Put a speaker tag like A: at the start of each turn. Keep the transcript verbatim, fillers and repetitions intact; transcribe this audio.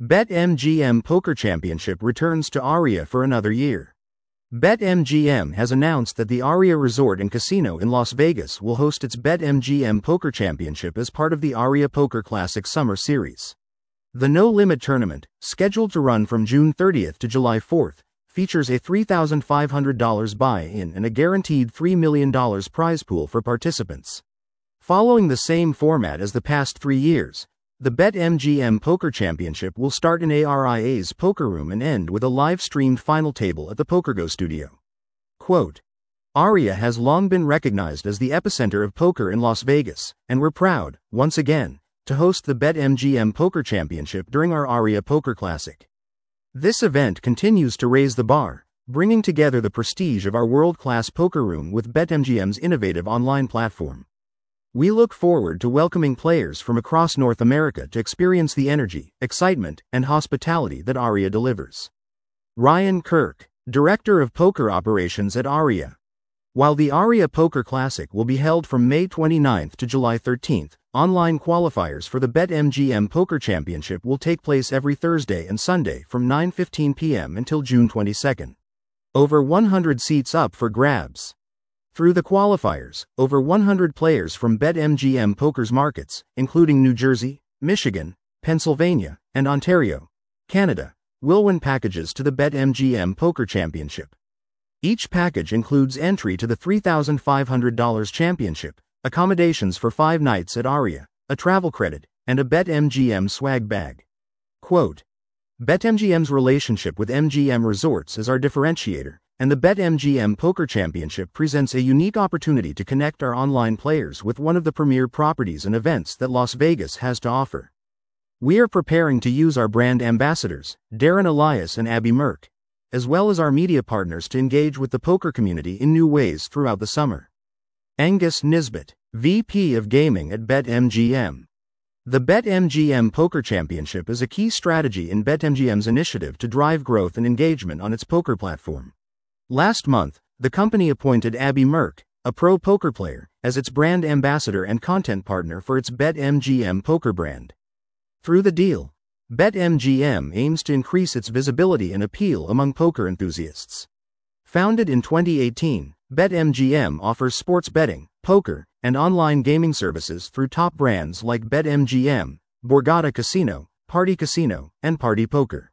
A: BetMGM Poker Championship returns to Aria for another year. BetMGM has announced that the Aria Resort and Casino in Las Vegas will host its BetMGM Poker Championship as part of the Aria Poker Classic Summer Series. The no-limit tournament, scheduled to run from June thirtieth to July fourth, features a three thousand five hundred dollars buy-in and a guaranteed three million dollars prize pool for participants. Following the same format as the past three years, the BetMGM Poker Championship will start in Aria's Poker Room and end with a live-streamed final table at the PokerGo studio. Quote, Aria has long been recognized as the epicenter of poker in Las Vegas, and we're proud, once again, to host the BetMGM Poker Championship during our Aria Poker Classic. This event continues to raise the bar, bringing together the prestige of our world-class poker room with BetMGM's innovative online platform. We look forward to welcoming players from across North America to experience the energy, excitement, and hospitality that Aria delivers. Ryan Kirk, Director of Poker Operations at Aria. While the Aria Poker Classic will be held from May twenty-ninth to July thirteenth, online qualifiers for the BetMGM Poker Championship will take place every Thursday and Sunday from nine fifteen p.m. until June twenty-second. Over one hundred seats up for grabs. Through the qualifiers, over one hundred players from BetMGM Poker's markets, including New Jersey, Michigan, Pennsylvania, and Ontario, Canada, will win packages to the BetMGM Poker Championship. Each package includes entry to the three thousand five hundred dollars championship, accommodations for five nights at Aria, a travel credit, and a BetMGM swag bag. Quote, BetMGM's relationship with M G M Resorts is our differentiator, and the BetMGM Poker Championship presents a unique opportunity to connect our online players with one of the premier properties and events that Las Vegas has to offer. We are preparing to use our brand ambassadors, Darren Elias and Abby Merck, as well as our media partners to engage with the poker community in new ways throughout the summer. Angus Nisbet, V P of Gaming at BetMGM. The BetMGM Poker Championship is a key strategy in BetMGM's initiative to drive growth and engagement on its poker platform. Last month, the company appointed Abby Merck, a pro poker player, as its brand ambassador and content partner for its BetMGM Poker brand. Through the deal, BetMGM aims to increase its visibility and appeal among poker enthusiasts. Founded in twenty eighteen, BetMGM offers sports betting, poker, and online gaming services through top brands like BetMGM, Borgata Casino, Party Casino, and Party Poker.